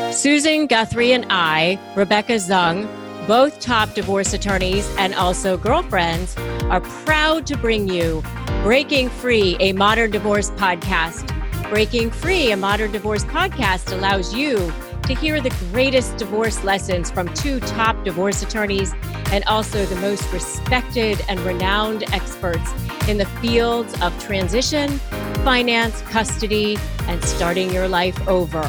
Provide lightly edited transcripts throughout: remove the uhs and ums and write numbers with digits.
Susan Guthrie and I, Rebecca Zung, both top divorce attorneys and also girlfriends, are proud to bring you Breaking Free, a Modern Divorce podcast. Breaking Free, a Modern Divorce podcast allows you to hear the greatest divorce lessons from two top divorce attorneys and also the most respected and renowned experts in the fields of transition, finance, custody, and starting your life over.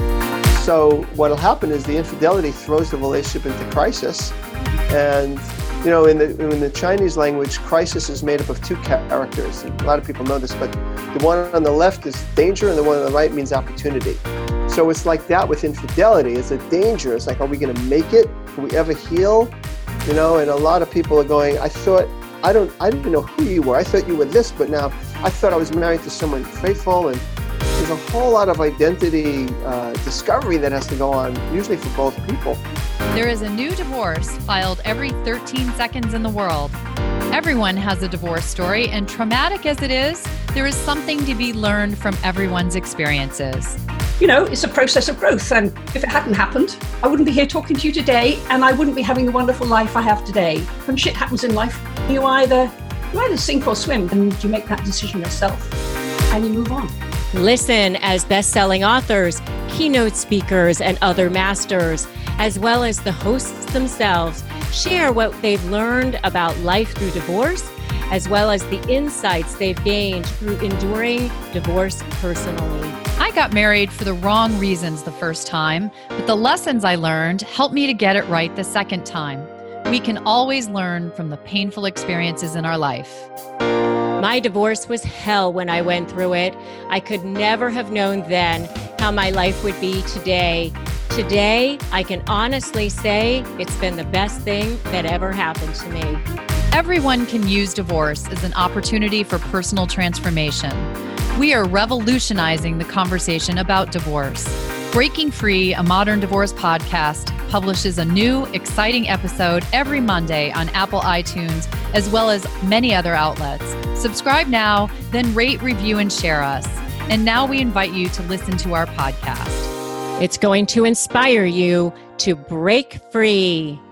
So what will happen is the infidelity throws the relationship into crisis. And, you know, in the Chinese language, crisis is made up of two characters. And a lot of people know this, but the one on the left is danger and the one on the right means opportunity. So it's like that with infidelity. It's a danger. It's like, are we going to make it? Can we ever heal? You know, and a lot of people are going, I didn't know who you were. I thought you were this, but now I thought I was married to someone faithful. And there's a whole lot of identity discovery that has to go on, usually for both people. There is a new divorce filed every 13 seconds in the world. Everyone has a divorce story, and traumatic as it is, there is something to be learned from everyone's experiences. You know, it's a process of growth, and if it hadn't happened, I wouldn't be here talking to you today, and I wouldn't be having the wonderful life I have today. When shit happens in life, you either sink or swim, and you make that decision yourself, and you move on. Listen as best-selling authors, keynote speakers, and other masters, as well as the hosts themselves, share what they've learned about life through divorce, as well as the insights they've gained through enduring divorce personally. I got married for the wrong reasons the first time, but the lessons I learned helped me to get it right the second time. We can always learn from the painful experiences in our life. My divorce was hell when I went through it. I could never have known then how my life would be today. Today, I can honestly say it's been the best thing that ever happened to me. Everyone can use divorce as an opportunity for personal transformation. We are revolutionizing the conversation about divorce. Breaking Free, a Modern Divorce podcast, publishes a new, exciting episode every Monday on Apple iTunes, as well as many other outlets. Subscribe now, then rate, review, and share us. And now we invite you to listen to our podcast. It's going to inspire you to break free.